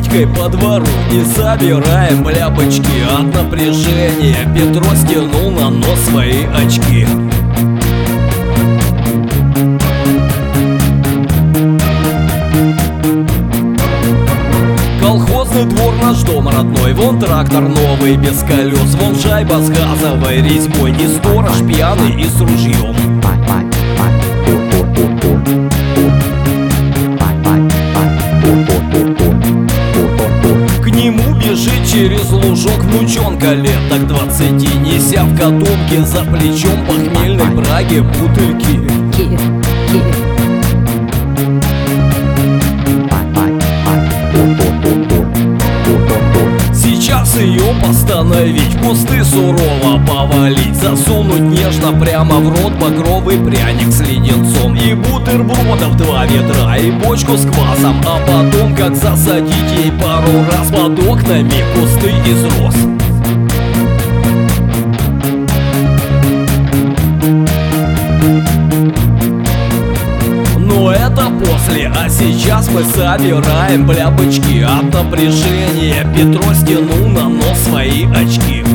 Петькой по двору и собираем бляпочки. От напряжения Петро стянул на нос свои очки. Колхозный двор, наш дом родной. Вон трактор новый без колес, вон шайба с газовой резьбой, и сторож пьяный и с ружьем. К нему бежит через лужок внучонка лет так 20, неся в котомке за плечом похмельной браги бутыльки. Сейчас ее постановить, в кусты сурово повалить, засунуть нежно прямо в рот багровый пряник с леденцом, и бутербродов 2 ведра, и бочку с квасом, а потом как засадить ей пару раз под окнами кусты из роз. Но это после, а сейчас мы собираем бляпочки. От напряжения Петро стянул на нос свои очки.